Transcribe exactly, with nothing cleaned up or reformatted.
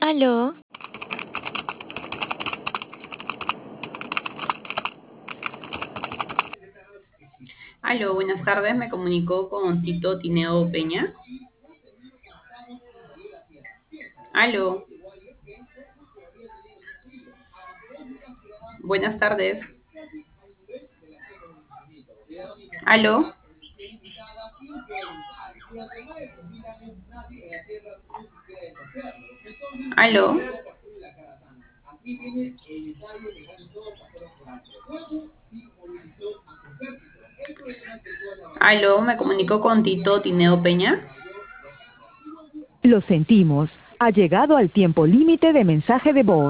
Aló, Aló, buenas tardes. Me comunicó con Tito Tineo Peña. Aló, buenas tardes. Aló, aló, aló. Me comunicó con Tito Tineo Peña. Lo sentimos. Ha llegado al tiempo límite de mensaje de voz.